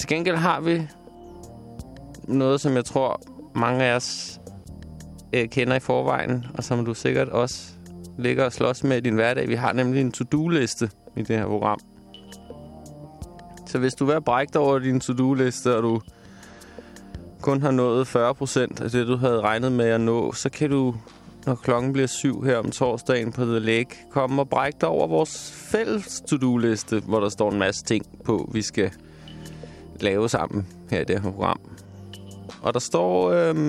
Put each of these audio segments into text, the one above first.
Til gengæld har vi noget, som jeg tror, mange af os kender i forvejen, og som du sikkert også ligger og slås med i din hverdag. Vi har nemlig en to-do-liste i det her program. Så hvis du er ved at brække dig over din to-do-liste, og du kun har nået 40% af det, du havde regnet med at nå, så kan du, når klokken bliver 7 her om torsdagen på The Lake, komme og brække dig over vores fælles to-do-liste, hvor der står en masse ting på, vi skal lave sammen her i det her program. Og der står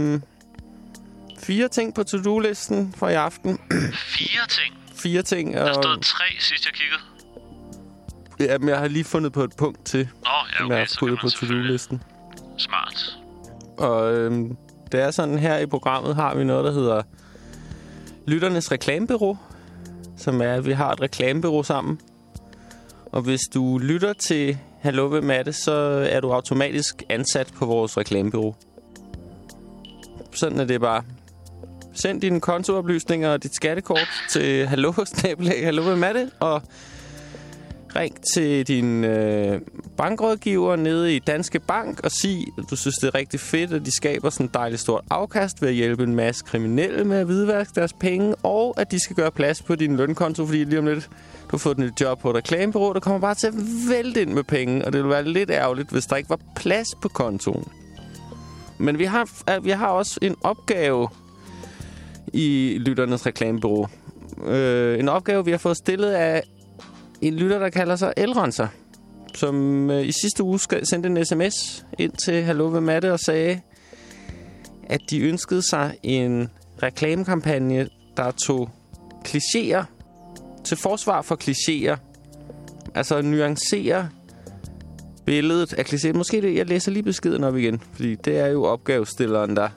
4 ting på to-do-listen for i aften. 4 ting? 4 ting. Der stod 3 sidst jeg kiggede. Jamen, jeg har lige fundet på et punkt til. Nå, ja, okay, så kan man på to-do-listen. Smart. Og det er sådan, her i programmet har vi noget, der hedder Lytternes Reklamebureau, som er, at vi har et reklamebureau sammen. Og hvis du lytter til Hallo, hvem er det, så er du automatisk ansat på vores reklamebureau. Sådan er det bare. Send dine kontooplysninger og dit skattekort til hallo, hvem er det, og ring til din bankrådgiver nede i Danske Bank og sig, at du synes, det er rigtig fedt, at de skaber sådan et dejligt stort afkast ved at hjælpe en masse kriminelle med at hvidvaske deres penge, og at de skal gøre plads på din lønkonto, fordi lige om lidt, du har fået et nyt job på et reklamebureau, der kommer bare til at vælte ind med penge, og det ville være lidt ærgerligt, hvis der ikke var plads på kontoen. Men vi har også en opgave i Lytternes Reklamebureau. En opgave, vi har fået stillet af en lytter, der kalder sig Elrenser, som i sidste uge sendte en sms ind til Hallo, hvem er det, og sagde, at de ønskede sig en reklamekampagne, der tog klichéer til forsvar for klichéer. Altså nuancere billedet af klichéer. Måske det, jeg læser lige beskeden op igen, fordi det er jo opgavestilleren, der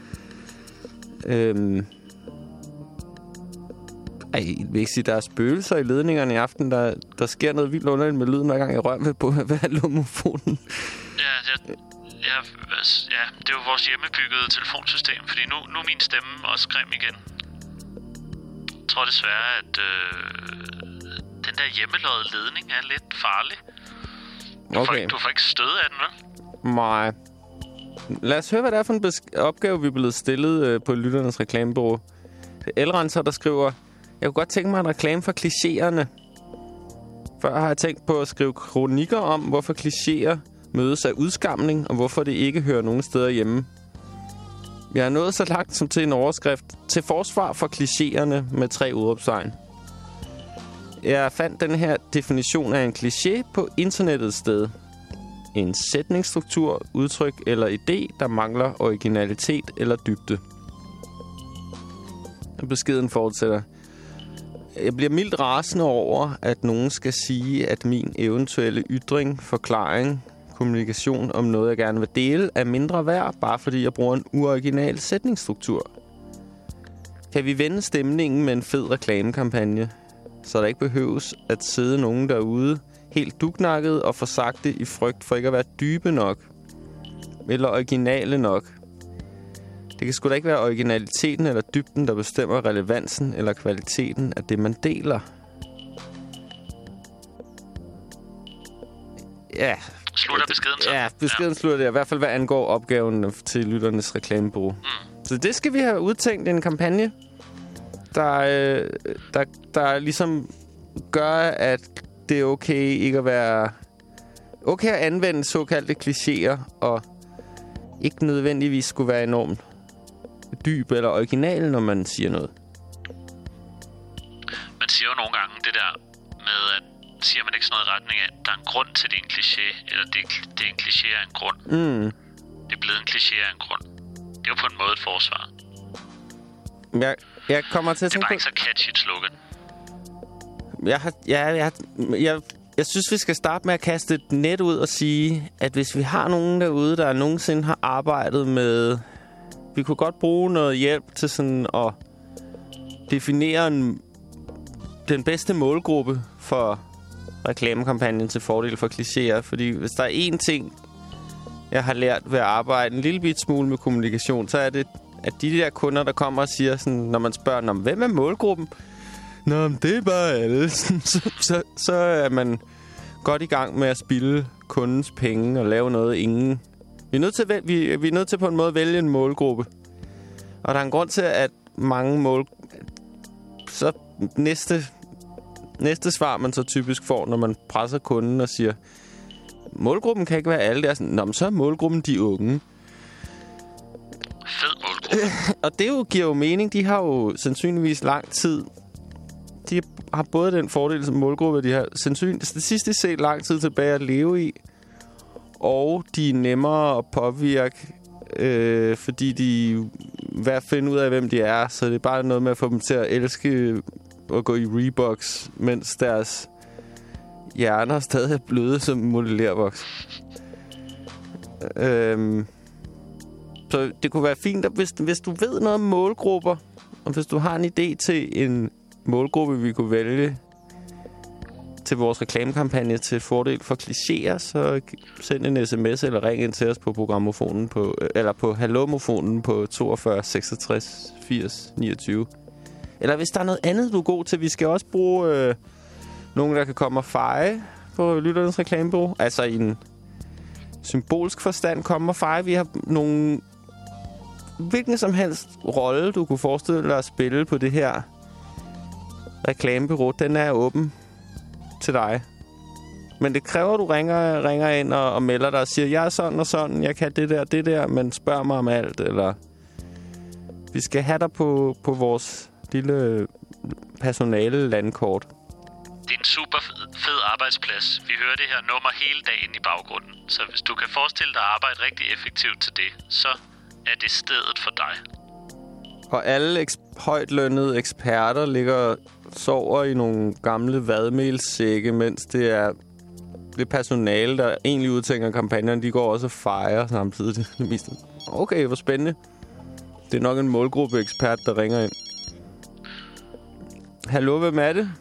jeg vil ikke sige, der er spøgelser i ledningerne i aften. Der sker noget vildt underligt med lyden, hver gang jeg rører ved på hallomofonen. Ja, det er jo vores hjemmebyggede telefonsystem, fordi nu er min stemme også grim igen. Jeg tror desværre, at den der hjemmelåede ledning er lidt farlig. Du får ikke stød af den, vel? Nej. Lad os høre, hvad det er for en opgave, vi er blevet stillet på Lytternes Reklamebureau. Det er Elrenser, der skriver: Jeg kunne godt tænke mig en reklame for klichéerne. Før har jeg tænkt på at skrive kronikker om, hvorfor klichéer mødes af udskamning, og hvorfor det ikke hører nogen steder hjemme. Jeg er nået så langt som til en overskrift til forsvar for klichéerne med 3 udråbstegn. Jeg fandt den her definition af en kliché på internettets sted. En sætningsstruktur, udtryk eller idé, der mangler originalitet eller dybde. Og beskeden fortsætter: Jeg bliver mildt rasende over, at nogen skal sige, at min eventuelle ytring, forklaring, kommunikation om noget, jeg gerne vil dele, er mindre værd, bare fordi jeg bruger en uoriginal sætningsstruktur. Kan vi vende stemningen med en fed reklamekampagne, så der ikke behøves at sidde nogen derude helt duknakket og forsagte i frygt for ikke at være dybe nok eller originale nok? Det kan sgu da ikke være originaliteten eller dybden, der bestemmer relevansen eller kvaliteten af det, man deler. Ja. Slutter beskeden så? Ja, beskeden slutter det. I hvert fald, hvad angår opgaven til Lytternes Reklamebureau. Så det skal vi have udtænkt en kampagne, der ligesom gør, at det er okay ikke at være... Okay at anvende såkaldte klichéer, og ikke nødvendigvis skulle være enormt dyb eller original, når man siger noget. Man siger jo nogle gange det der med, at siger man ikke sådan noget i retning af, der er en grund til, det er en kliché, eller det er en kliché af en grund. Det er blevet en kliché af en grund. Det er jo på en måde et forsvar. Jeg kommer til at tænke på... Det er bare ikke så catchy et slogan. Jeg synes, vi skal starte med at kaste et net ud og sige, at hvis vi har nogen derude, der nogensinde har arbejdet med... Vi kunne godt bruge noget hjælp til sådan at definere den bedste målgruppe for reklamekampagnen til fordel for klichéer. Fordi hvis der er én ting, jeg har lært ved at arbejde en lille bit smule med kommunikation, så er det, at de der kunder, der kommer og siger, sådan, når man spørger om, hvem er målgruppen? Nå, det er bare alle. Så er man godt i gang med at spilde kundens penge og lave noget ingen. Vi er nødt til på en måde at vælge en målgruppe. Og der er en grund til, at mange så næste svar, man så typisk får, når man presser kunden og siger, målgruppen kan ikke være alle. Det er sådan, nå, men så er målgruppen de unge. Fed målgruppe. Og det giver jo mening. De har jo sandsynligvis lang tid. De har både den fordel som målgruppe, de har statistisk set lang tid tilbage at leve i. Og de er nemmere at påvirke, fordi de vil finde ud af, hvem de er. Så det er bare noget med at få dem til at elske at gå i Reeboks, mens deres hjerner stadig er bløde som modellervoks. Så det kunne være fint, hvis du ved noget om målgrupper, og hvis du har en idé til en målgruppe, vi kunne vælge til vores reklamekampagne til fordel for klichéer, så send en sms eller ring ind til os på programmofonen på hallomofonen på 42 66 80 29. Eller hvis der er noget andet, du er god til. Vi skal også bruge nogen, der kan komme og feje på Lytternes Reklamebureau. Altså i en symbolsk forstand komme og feje. Vi har nogle hvilken som helst rolle, du kunne forestille dig at spille på det her reklamebureau. Den er åben til dig. Men det kræver, at du ringer ind og melder dig og siger, jeg er sådan og sådan, jeg kan det der, men spørg mig om alt. Eller vi skal have dig på vores lille personale landkort. Det er en super fed arbejdsplads. Vi hører det her nummer hele dagen i baggrunden. Så hvis du kan forestille dig at arbejde rigtig effektivt til det, så er det stedet for dig. Og alle højtlønnede eksperter ligger sover i nogle gamle vadmelssække, mens det personale, der egentlig udtænker kampagnerne, de går også og fejrer samtidig. Det meste. Okay, hvor spændende. Det er nok en målgruppe ekspert, der ringer ind. Hallo, hvem er det?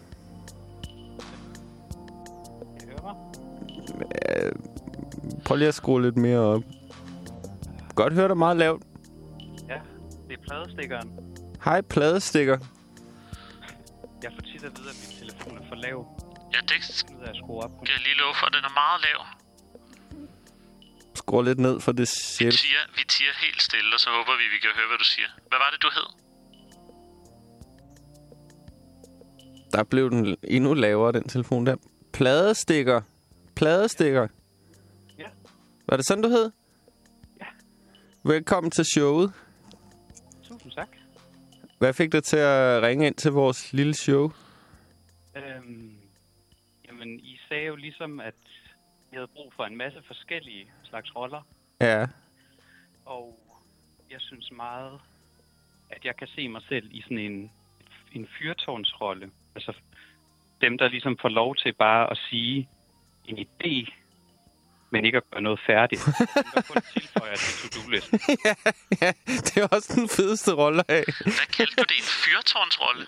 Kan du høre mig? Prøv lige at skrue lidt mere op. Godt høre dig meget lavt. Ja, det er pladestikkeren. Hej, pladestikker. Jeg får tit at vide, at min telefon er for lav. Ja, det Nu er jeg skruet op. kan jeg lige love for, at den er meget lav. Skru lidt ned for det selv. Vi tiger helt stille, og så håber vi kan høre, hvad du siger. Hvad var det, du hed? Der blev den endnu lavere, den telefon der. Pladestikker. Pladestikker. Ja. Var det sådan, du hed? Ja. Velkommen til showet. Tusind tak. Hvad fik dig til at ringe ind til vores lille show? Jamen, I sagde jo ligesom, at I havde brug for en masse forskellige slags roller. Ja. Og jeg synes meget, at jeg kan se mig selv i sådan en fyrtårnsrolle. Altså dem, der ligesom får lov til bare at sige en idé, men ikke at gøre noget færdigt. Dem, der kun tilføjer til to-do-listen. ja, det er også den fedeste rolle af. Hvad kaldte du det? En fyrtårnsrolle?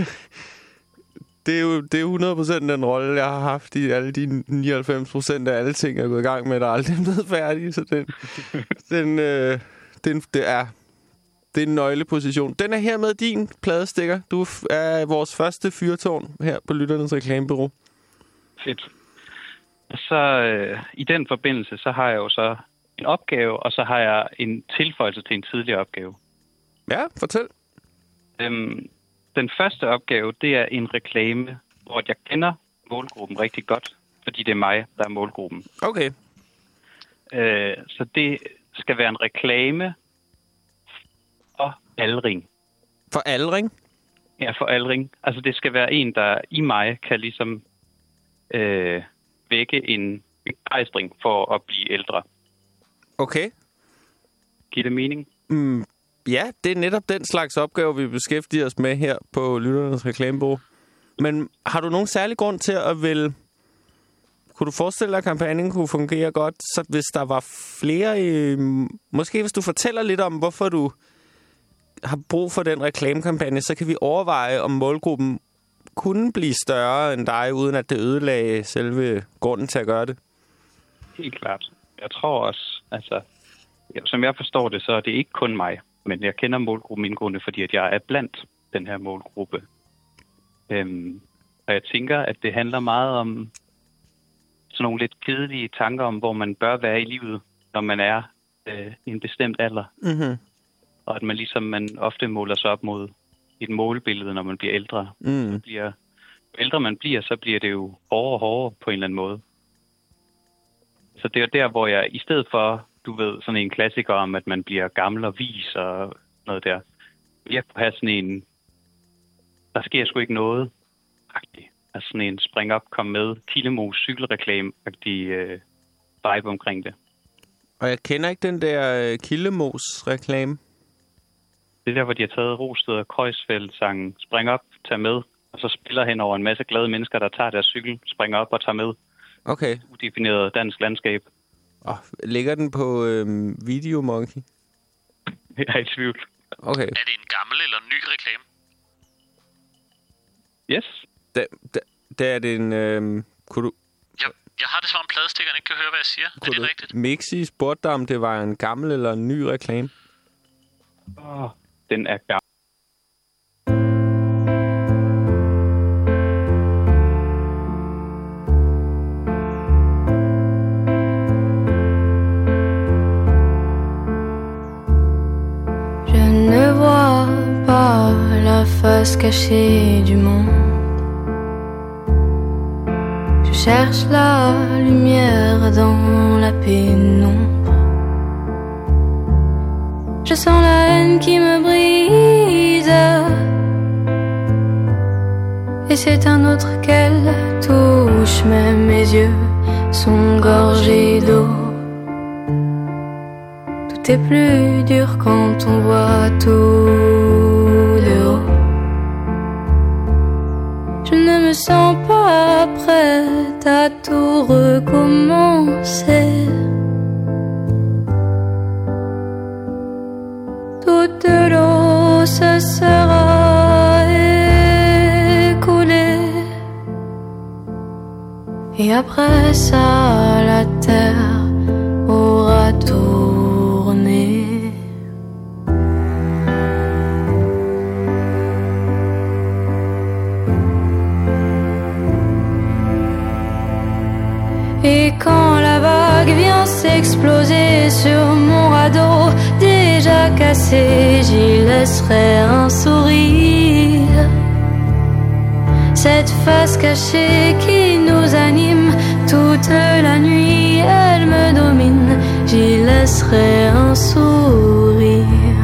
Det er 100% den rolle, jeg har haft i alle de 99% af alle ting, jeg er gået i gang med, der er aldrig blevet færdige. Så det er en nøgleposition. Den er hermed din pladestikker. Du er vores første fyrtårn her på Lytternes Reklamebureau. Fedt. Så i den forbindelse, så har jeg jo så en opgave, og så har jeg en tilføjelse til en tidligere opgave. Ja, fortæl. Den første opgave, det er en reklame, hvor jeg kender målgruppen rigtig godt, fordi det er mig, der er målgruppen. Okay. Så det skal være en reklame for aldring. For aldring? Ja, for aldring. Altså det skal være en, der i mig kan ligesom vække en begejstring for at blive ældre. Okay. Giver det mening? Ja, det er netop den slags opgave, vi beskæftiger os med her på Lytternes Reklamebureau. Men har du nogen særlig grund til at vælge... Kunne du forestille dig, at kampagnen kunne fungere godt, så hvis der var flere... Måske hvis du fortæller lidt om, hvorfor du har brug for den reklamekampagne, så kan vi overveje, om målgruppen kunne blive større end dig, uden at det ødelagde selve grunden til at gøre det. Helt klart. Jeg tror også, altså... Som jeg forstår det, så er det ikke kun mig, men jeg kender målgruppen indgående, fordi at jeg er blandt den her målgruppe. Og jeg tænker, at det handler meget om sådan nogle lidt kedelige tanker om, hvor man bør være i livet, når man er i en bestemt alder. Mhm. Og at man ofte måler sig op mod et målbillede, når man bliver ældre. Mm. Jo ældre man bliver, så bliver det jo hårdere og hårdere på en eller anden måde. Så det er der, hvor jeg i stedet for, du ved, sådan en klassiker om, at man bliver gammel og vis og noget der, jeg kunne have sådan en, der sker sgu ikke noget, agtig. Altså sådan en spring op, kom med, Kildemos cykelreklame-agtig vibe omkring det. Og jeg kender ikke den der Kildemos reklame. Det er der, hvor de har taget Rosted og Kreuzfeldt-sangen, spring op, tag med, og så spiller hen over en masse glade mennesker, der tager deres cykel, springer op og tager med. Okay. Udefineret dansk landskab. Ligger den på Videomonkey? Jeg er i tvivl. Okay. Er det en gammel eller en ny reklame? Yes. Der er det en... kunne du... Jeg har det som om pladestikkeren ikke kan høre, hvad jeg siger. Er det rigtigt? Mixi spurgte dig, om det var en gammel eller en ny reklame. Den er gammel. Je ne vois pas la face cachée du monde. Je cherche la lumière dans la pénombre. Je sens la haine qui me brise, et c'est un autre qu'elle touche, mais mes yeux sont gorgés d'eau. Tout est plus dur quand on voit tout de haut. Je ne me sens pas prête à tout recommencer. Toute l'eau se sera écoulée, et après ça la terre aura tourné. Et quand la vague vient s'exploser sur mon radeau déjà cassé, j'y laisserai un sourire. Cette face cachée qui nous anime toute la nuit, elle me domine, j'y laisserai un sourire.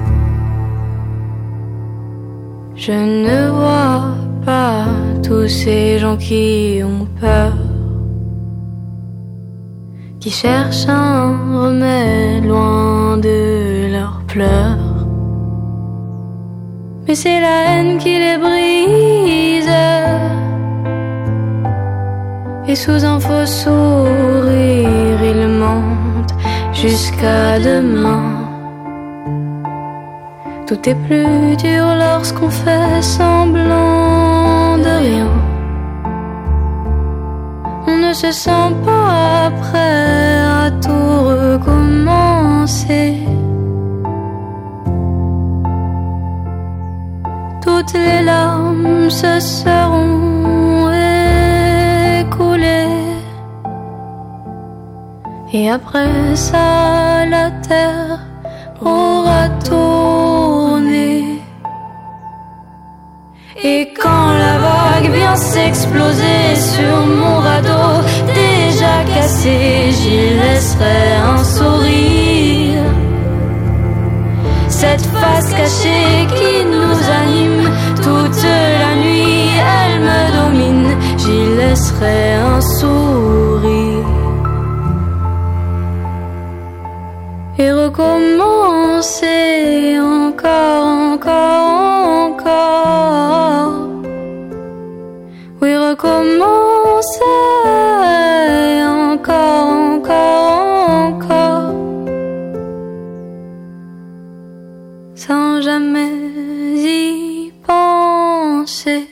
Je ne vois pas tous ces gens qui ont peur, qui cherchent un remède loin de leurs pleurs. Mais c'est la haine qui les brise, et sous un faux sourire ils mentent jusqu'à demain. Tout est plus dur lorsqu'on fait semblant de rien. On ne se sent pas prêt à tout recommencer. Toutes les larmes se seront écoulées, et après ça la terre aura tourné. Et quand la vague vient s'exploser sur mon radeau déjà cassé, j'y laisserai un sourire. Cette face cachée qui nous anime toute la nuit, elle me domine, j'y laisserai un sourire. Et recommencer encore, encore, encore. Oui, recommencer encore, encore, encore. Sans jamais y penser.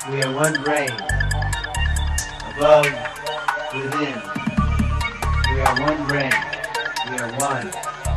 We are one brain. Above, within. We are one brain. We are one.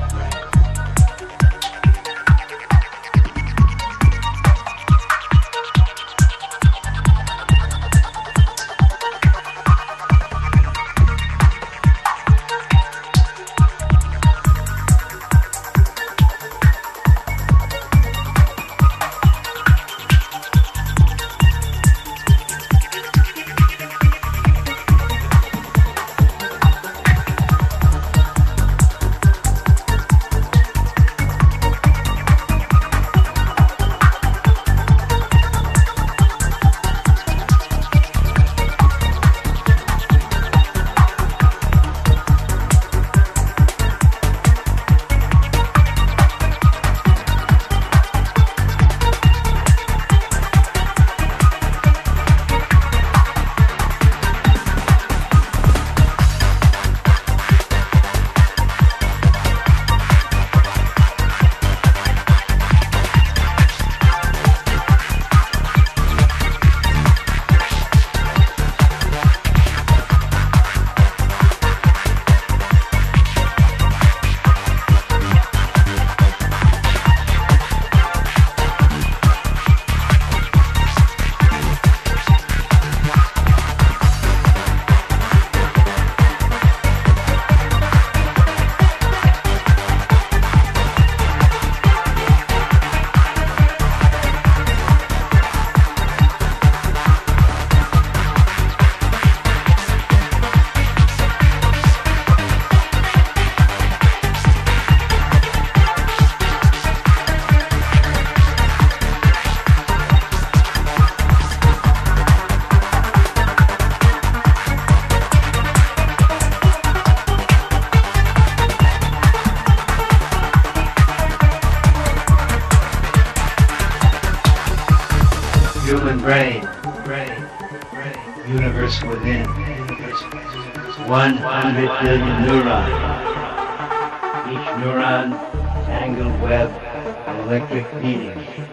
Human brain, universe within, 100 billion neurons, each neuron tangled web of electric feeding.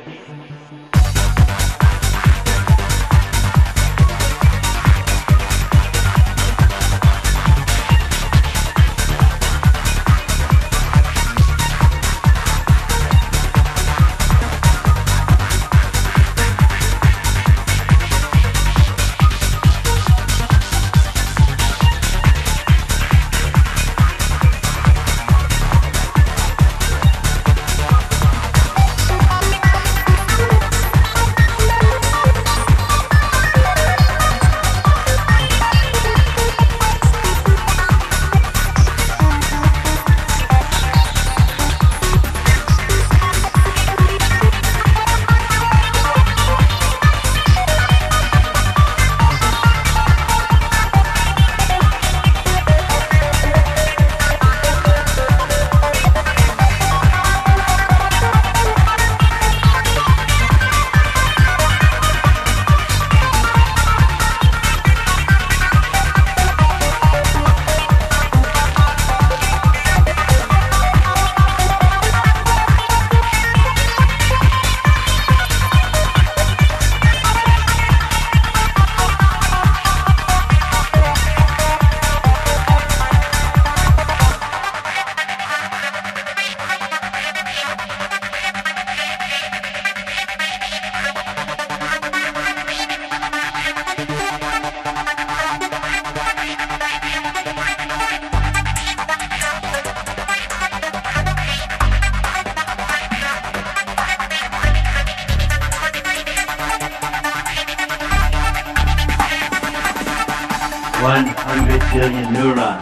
Billion neurons.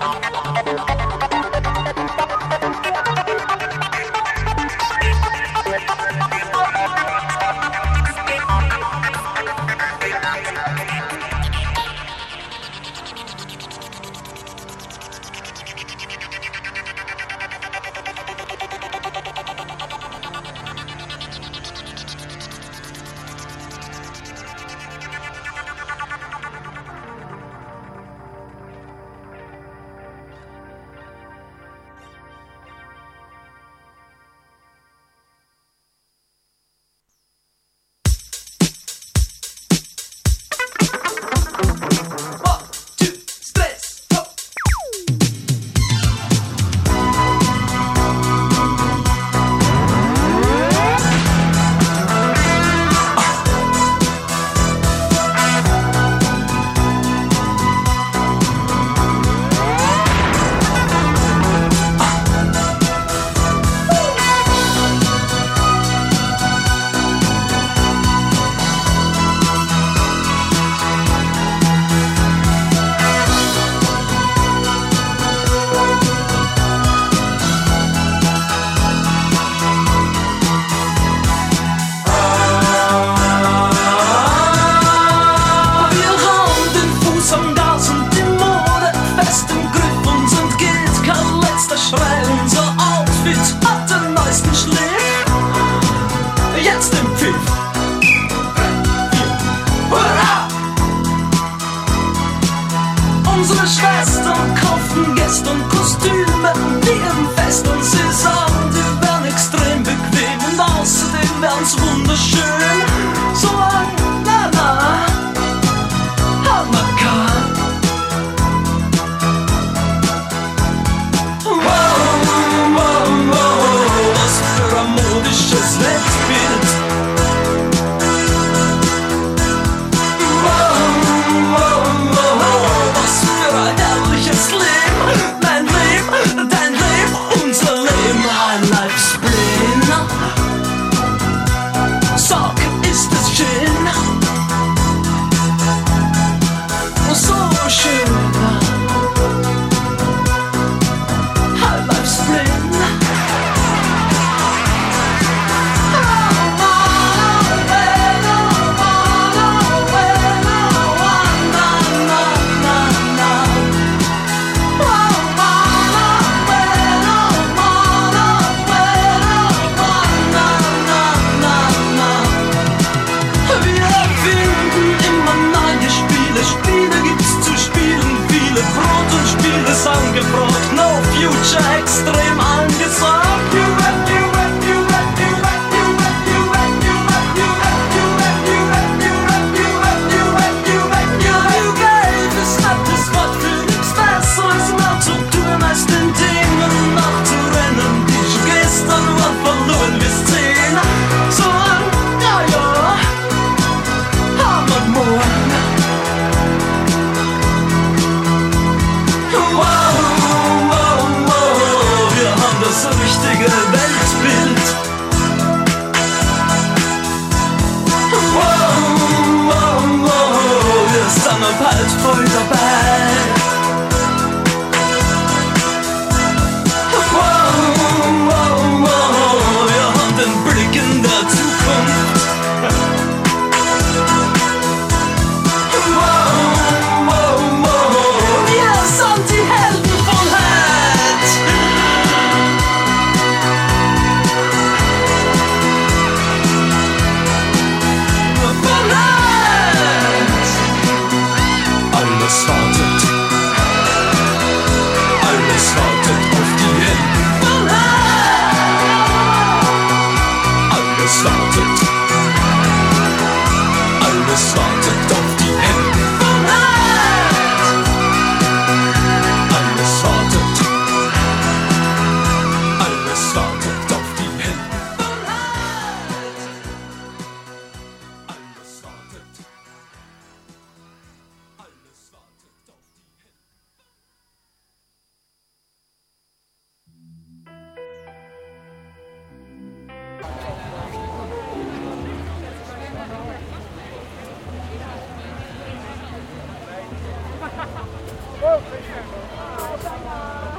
Was für ein herrliches Leben, mein Leben.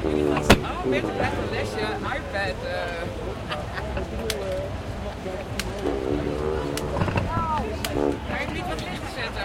Peter krijgt een lesje, iPad. Ga je niet wat licht zetten?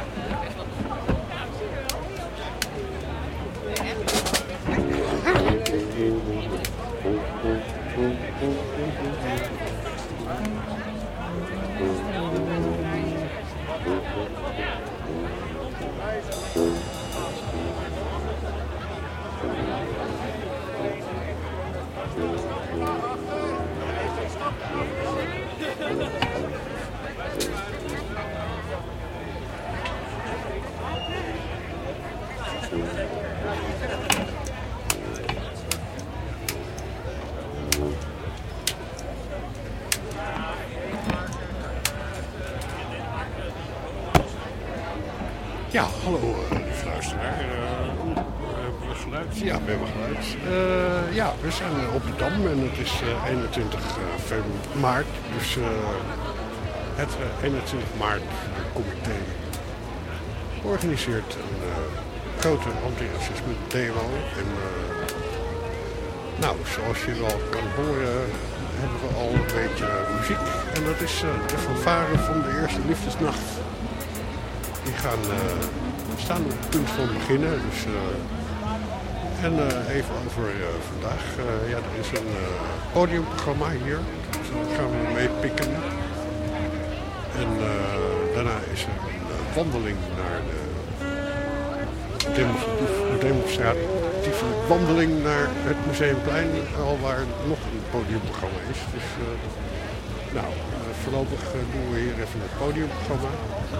Ja, hallo lieve luisteraar. Hebben we geluid? Ja, we hebben geluid. Ja, we zijn op de Dam en het is 21 maart. Dus het 21 maart comité organiseert een grote anti-racisme demo. En nou, zoals je wel kan horen hebben we al een beetje muziek. En dat is de fanfare van de eerste liefdesnacht. Die staan op het punt van beginnen. Dus, en even over vandaag. Ja, er is een podiumprogramma hier. Daar gaan we mee pikken. En daarna is er een wandeling naar de demonstratieve wandeling naar het Museumplein. Al waar nog een podiumprogramma is. Dus nou, voorlopig doen we hier even het podiumprogramma.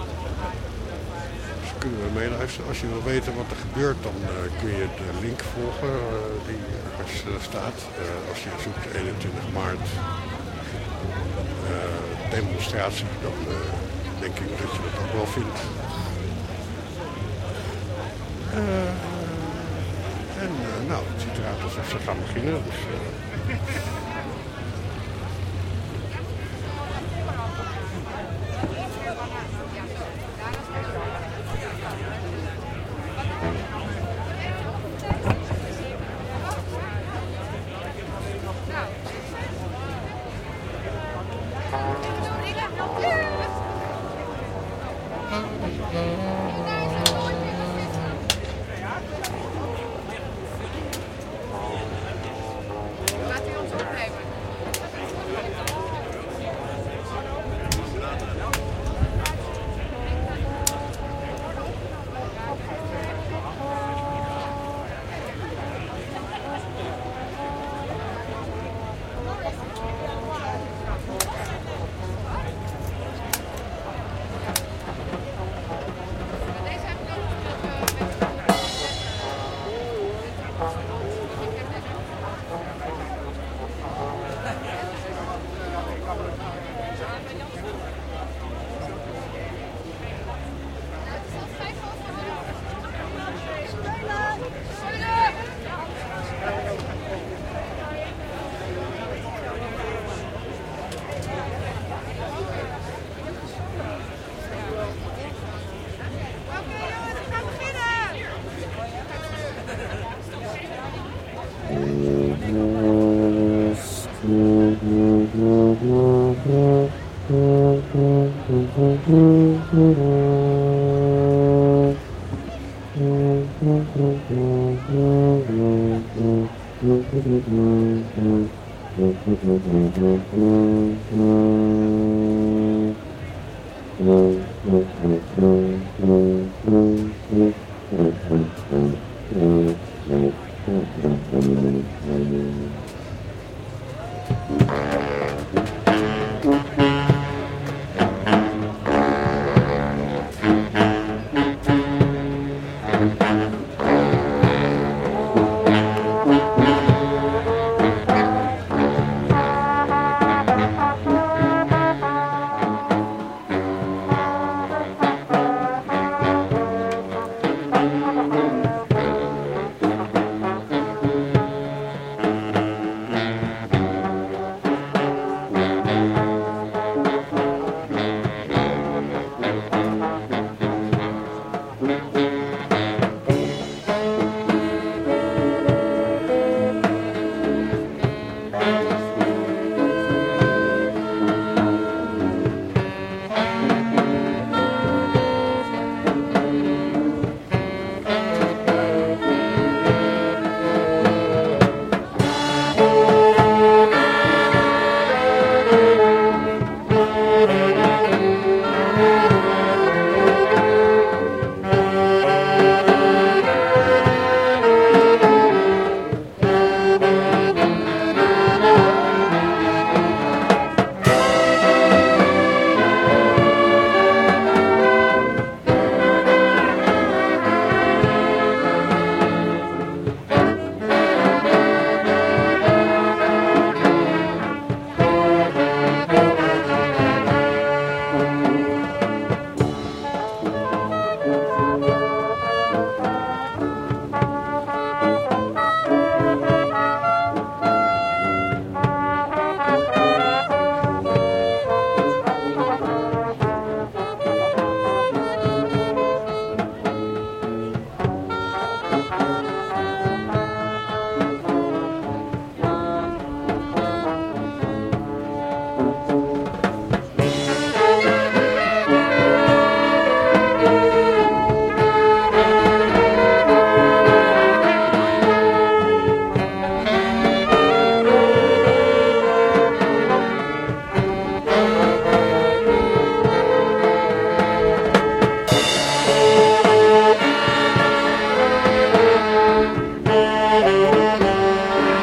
Kunnen we meeluisteren. Als je wil weten wat er gebeurt, dan kun je de link volgen die ergens staat. Als je zoekt 21 maart demonstratie, dan denk ik dat je dat ook wel vindt. En nou, het ziet eruit alsof ze gaan beginnen. Dus,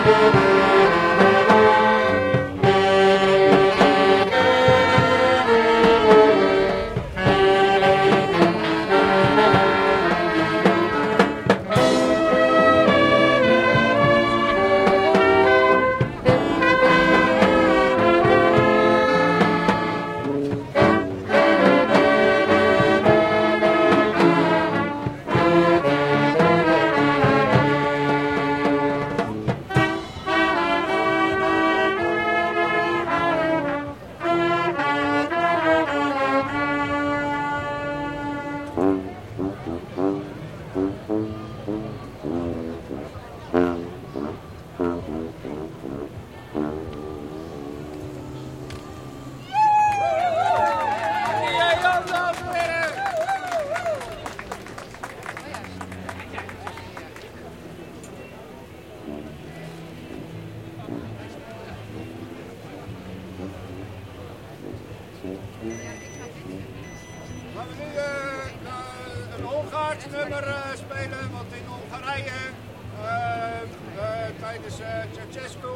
Gaan we nu een Hongaars nummer spelen, want in Hongarije tijdens Ceausescu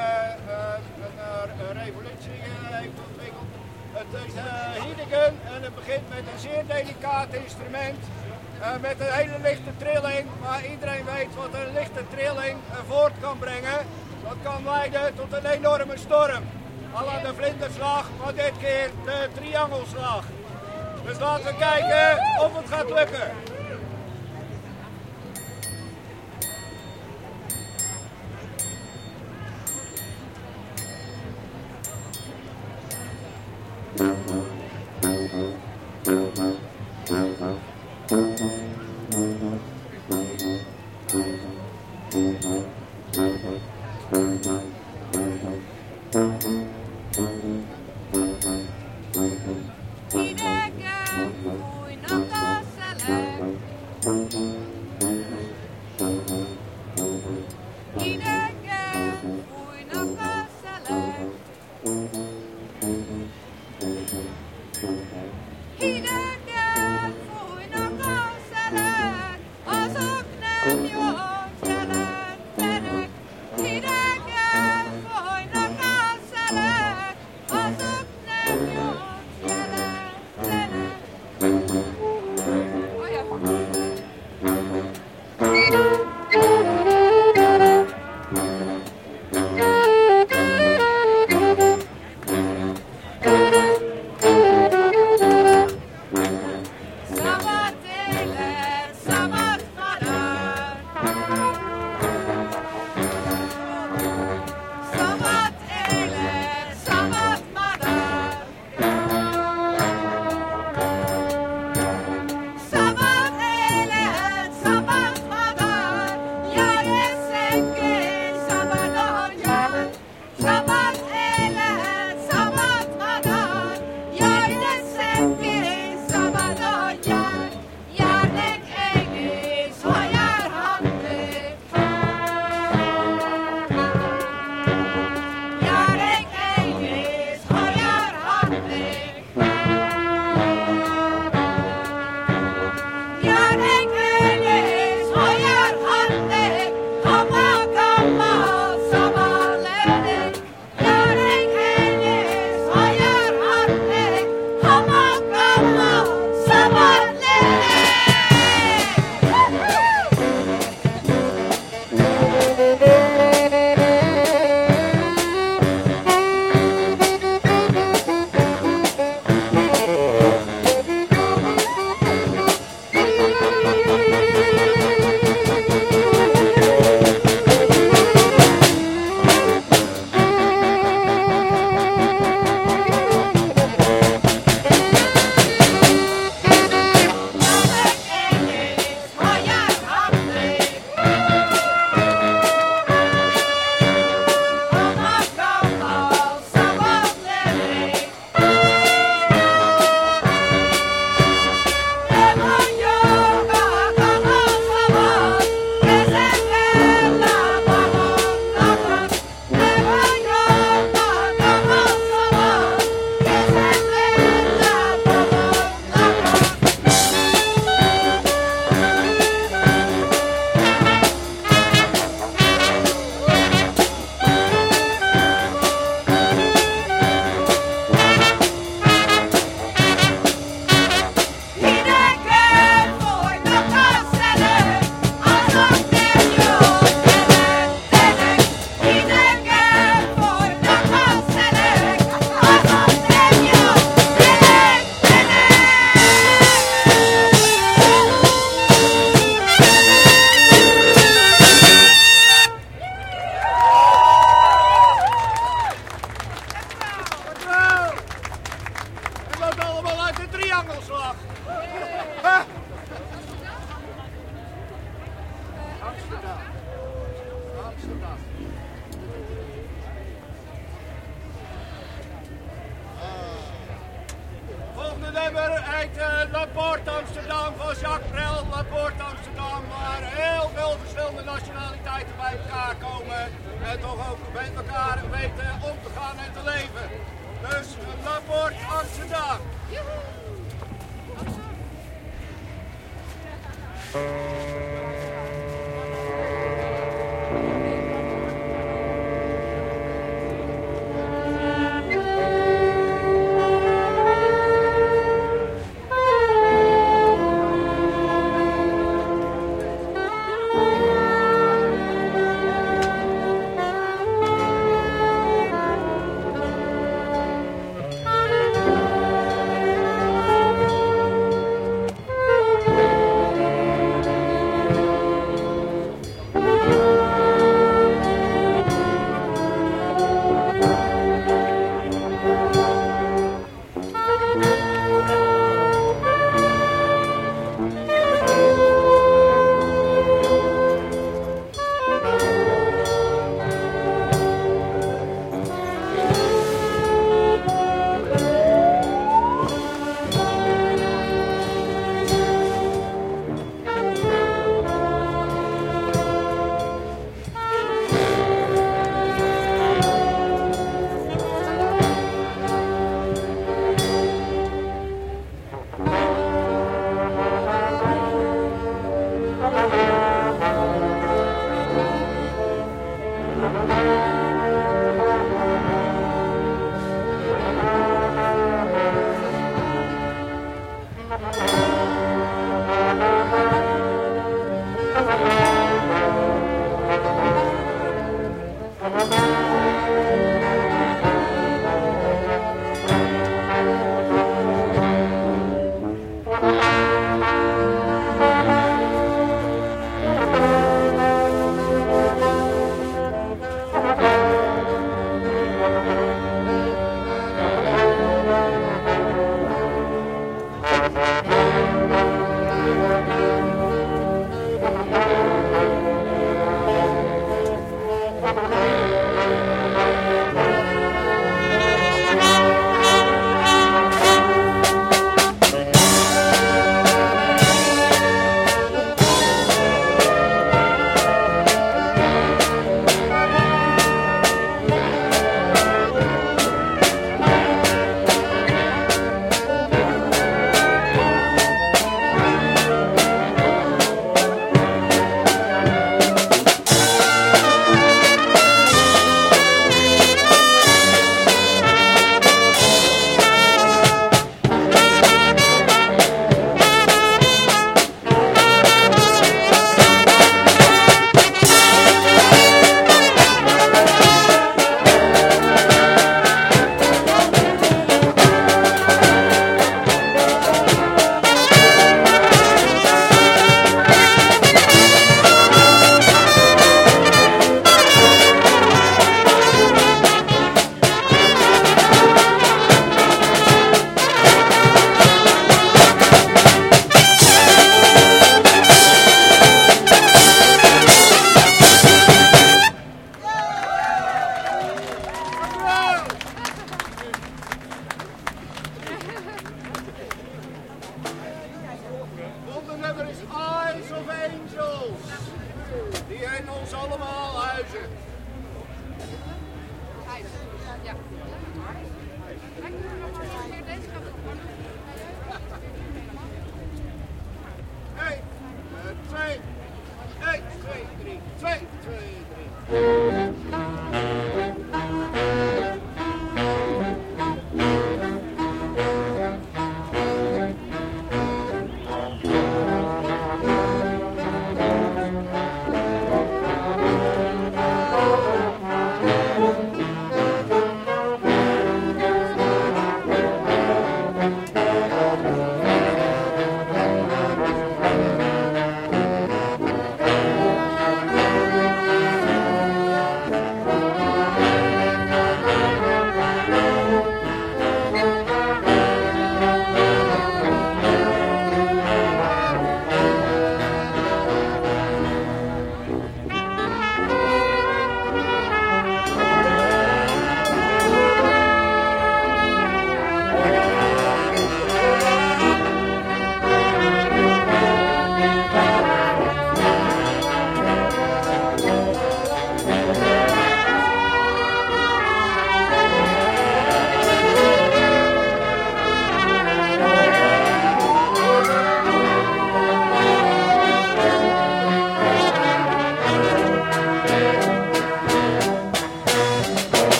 een revolutie heeft ontwikkeld. Het is Hiedegen en het begint met een zeer delicaat instrument met een hele lichte trilling, maar iedereen weet wat een lichte trilling voort kan brengen. Dat kan leiden tot een enorme storm. À la de vlinderslag, maar dit keer de triangelslag. Dus laten we kijken of het gaat lukken. Amsterdam. Volgende nummer uit Laporte Amsterdam van Jacques Brel, Laporte Amsterdam, waar heel veel verschillende nationaliteiten bij elkaar komen en toch ook met elkaar weten om te gaan en te leven. Dus Laporte Amsterdam.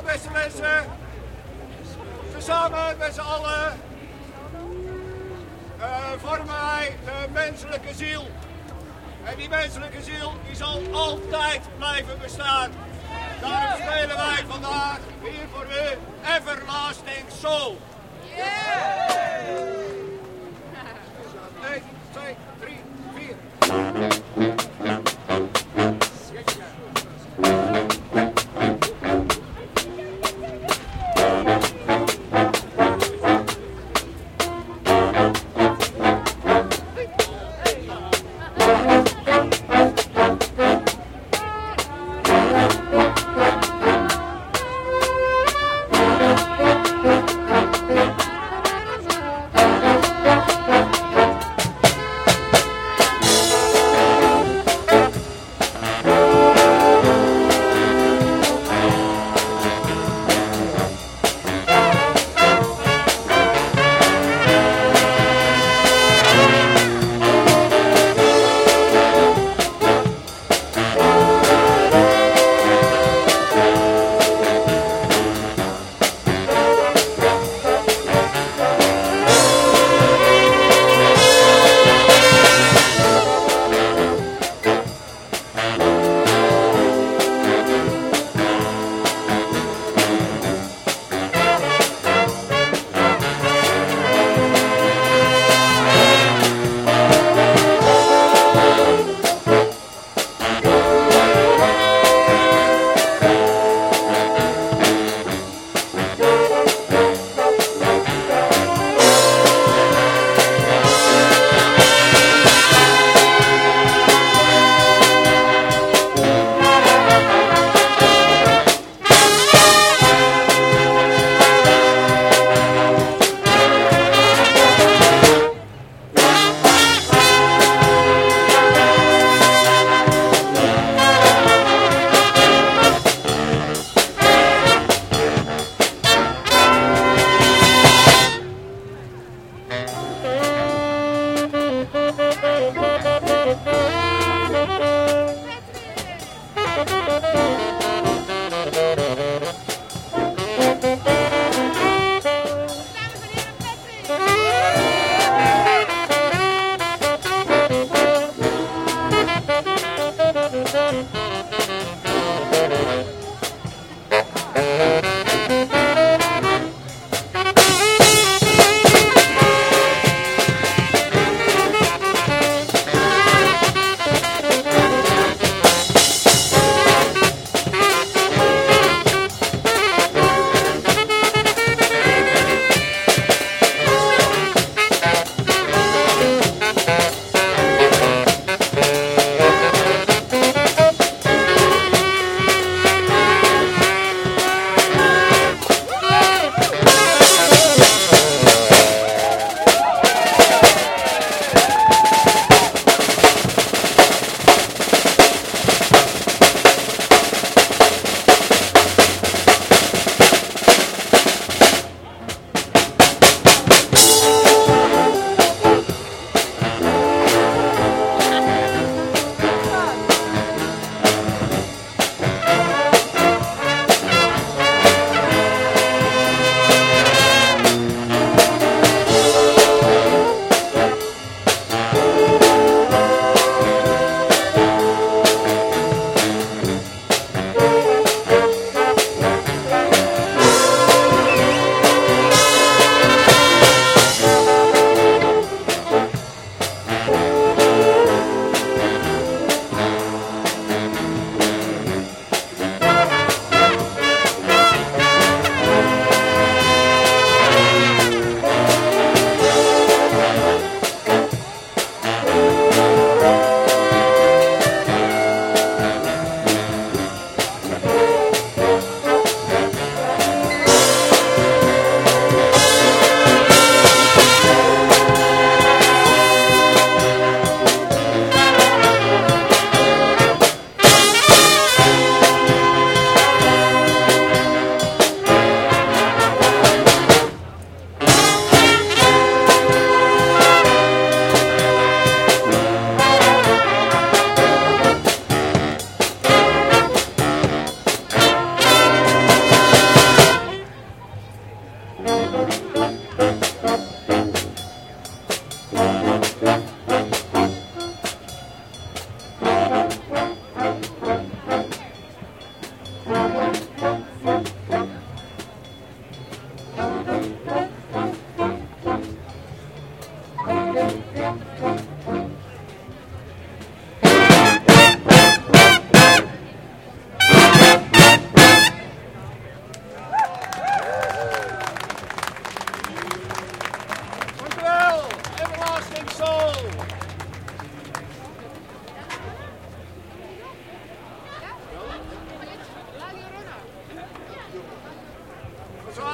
Nou, beste mensen, samen met z'n allen vormen wij de menselijke ziel. En die menselijke ziel die zal altijd blijven bestaan. Daarom spelen wij vandaag hier voor u Everlasting Soul. 1, 2, 3, 4.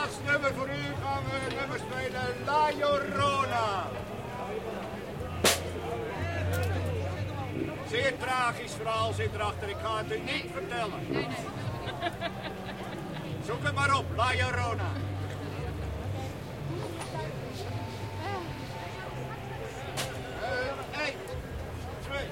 laatste nummer voor u gaan we het nummer spelen, La Llorona. Zeer tragisch verhaal zit erachter, ik ga het u niet vertellen. Nee. Zoek het maar op, La Llorona. Eén, twee.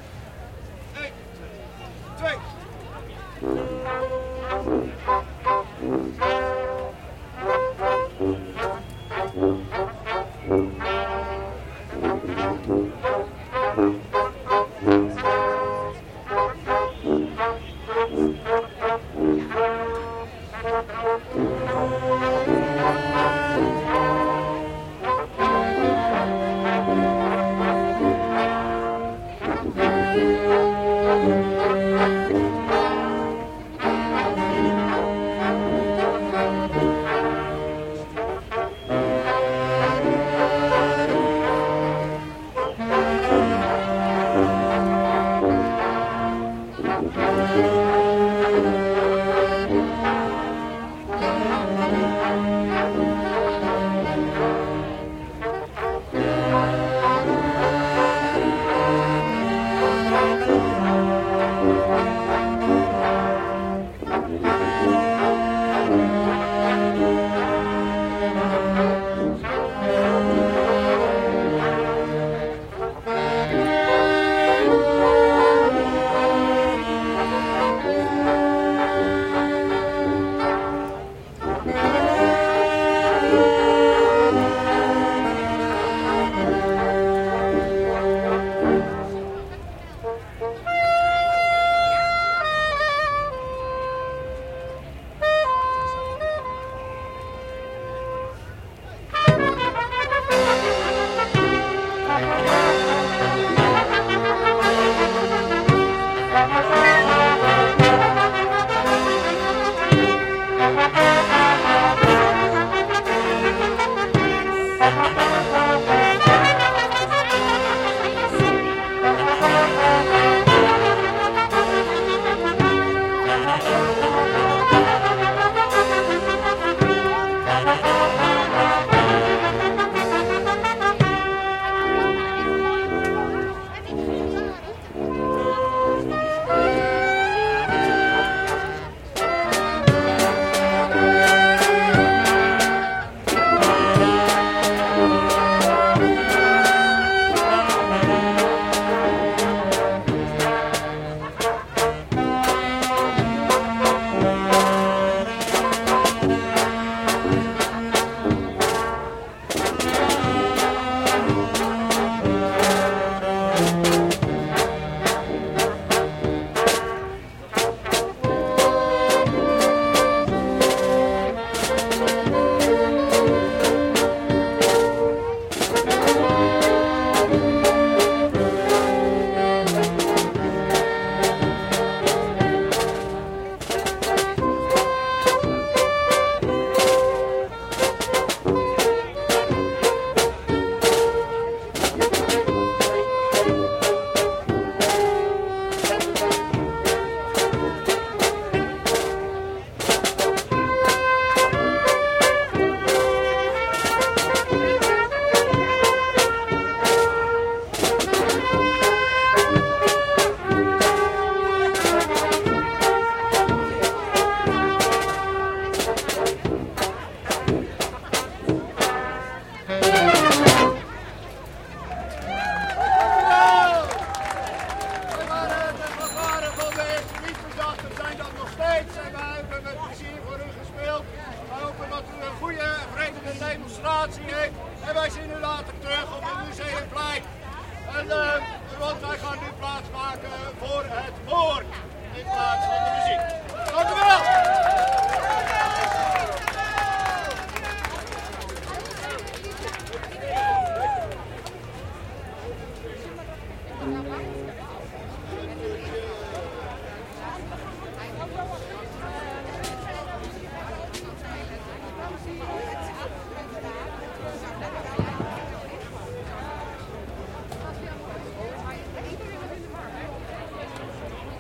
Want wij gaan nu plaatsmaken voor het woord in plaats van de muziek. Dank u wel!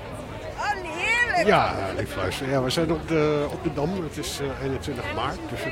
Ja, lief luisteren. Ja, we zijn op de Dam. Het is 21 maart, dus het